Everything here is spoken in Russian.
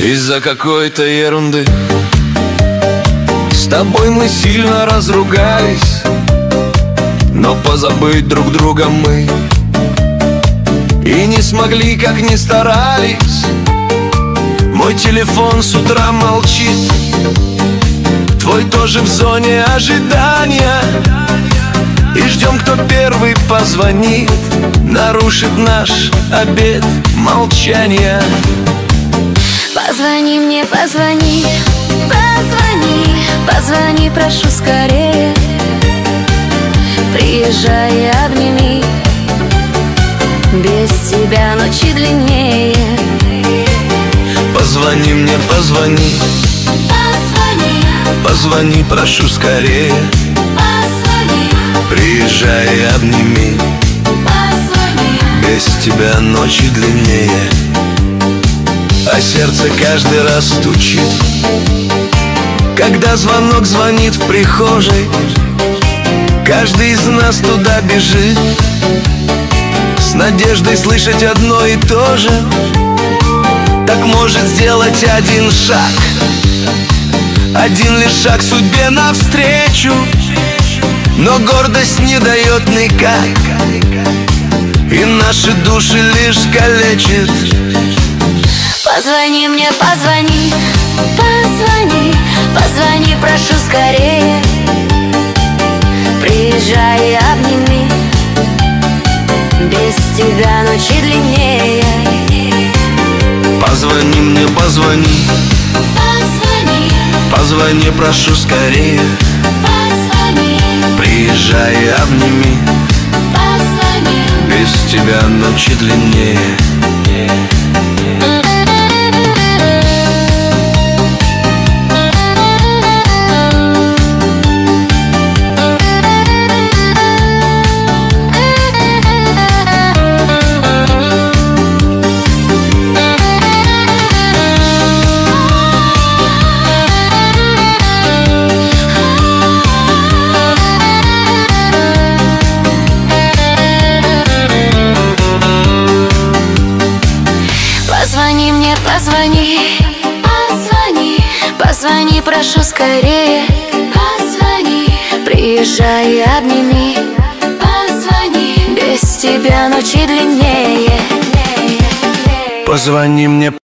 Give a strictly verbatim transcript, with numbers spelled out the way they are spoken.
из-за какой-то ерунды. С тобой мы сильно разругались, но позабыть друг друга мы и не смогли, как ни старались. Мой телефон с утра молчит, твой тоже в зоне ожидания. И ждем, кто первый позвонит, нарушит наш обет молчания. Позвони мне, позвони, позвони, позвони, прошу скорее. Приезжай и обними, без тебя ночи длиннее. Позвони мне, позвони, позвони, позвони, прошу скорее. Позвони, приезжай и обними, позвони, без тебя ночи длиннее. А сердце каждый раз стучит, когда звонок звонит в прихожей. Каждый из нас туда бежит, с надеждой слышать одно и то же. Так может сделать один шаг, один лишь шаг судьбе навстречу. Но гордость не дает никак, и наши души лишь калечит. Позвони мне, позвони, позвони, позвони, прошу скорее. Приезжай и обними, без тебя ночи длиннее. Позвони мне, позвони, позвони, позвони, прошу скорее. Позвони, приезжай и обними, позвони, без тебя ночи длиннее. Позвони мне, позвони, позвони, позвони, прошу скорее. Позвони, приезжай и обними, позвони, без тебя ночи длиннее. Позвони мне,